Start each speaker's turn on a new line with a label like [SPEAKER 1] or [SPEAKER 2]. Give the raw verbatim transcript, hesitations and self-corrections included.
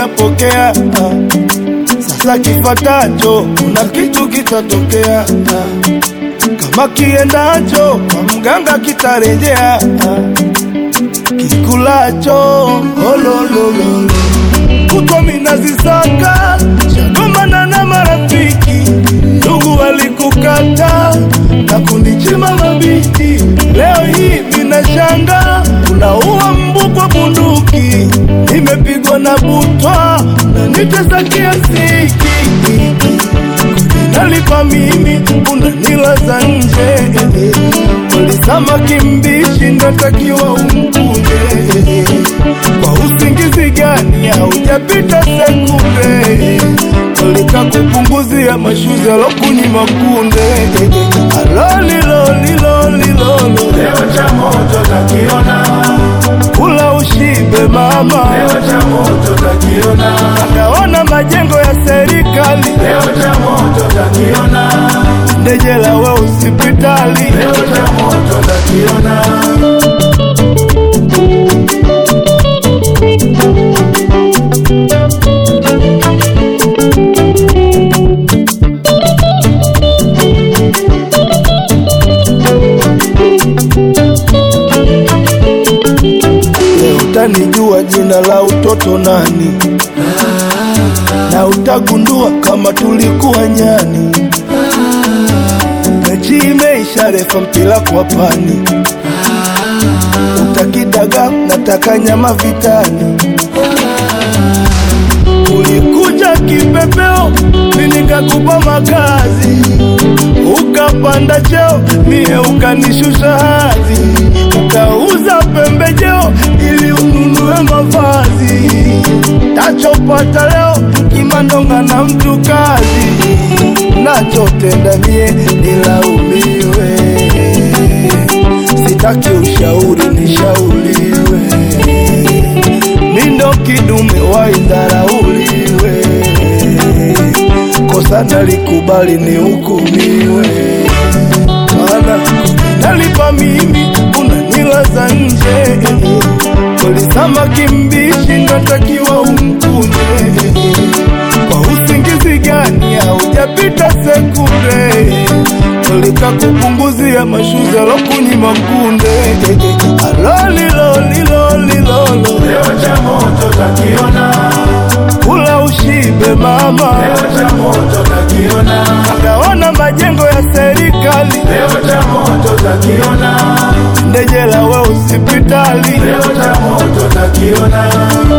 [SPEAKER 1] nishapokea. Sasa kifatacho kuna kitu kitatokea. Kama kiendacho kwa mganga kitarejea. Kikulacho olololo kuto minazisaka shagomana na marafiki. Ndugu walikukata na kunichima mabiti. Leo hii minashanga unaua mbu kwa bunduki. Nimepigwa na butwa na nitesa kiasiki. Nalipa mimi unanilaza nje. Walisama kimbishi ndatakiwa umkunde. Kwa usingizi gani haujapita sekunde. Walika kupunguzia mashuzi alokunyima kunde. Aloli loli loli lolo.
[SPEAKER 2] Leo cha moto takiona.
[SPEAKER 1] Kula ushibe mama.
[SPEAKER 2] Leo cha moto takiona.
[SPEAKER 1] Akaona majengo ya serikali.
[SPEAKER 2] Leo cha moto takiona.
[SPEAKER 1] Ndejela we usipitali.
[SPEAKER 2] Leo cha moto takiona.
[SPEAKER 1] Utanijua jina la utoto nani. Na utagundua kama tulikuwa nyani. Mechi imeisha refa mpila kwa pani. Utakidaga nataka nyama vitani. Ulikuja kipepeo mimi nikakupa makazi. Ukapanda cheo mie ukanishusha hadhi. Ukauza pembejeo ili ununue mavazi. Tachopata leo kimandonga na mtu kazi. Nachotenda mie nilaumiwe. Sitaki ushauri nishauriwe. Mindo kidume waidharauliwe. Kosa nalikubali ni hukumiwe. Mana nalipa mimi unanilaza nje. Walisama kimbishi natakiwa umkunde. Kwa usingizi gani haujapita sekunde. Walika kupunguzia mashuzi alokunyima kunde. Aloli loli loli lolo.
[SPEAKER 2] Leo cha moto takiona.
[SPEAKER 1] Kula ushibe mama.
[SPEAKER 2] Leo cha moto takiona.
[SPEAKER 1] Akaona majengo ya serikali.
[SPEAKER 2] Leo cha moto takiona.
[SPEAKER 1] Ndejela we usipitali.
[SPEAKER 2] Leo cha moto takiona.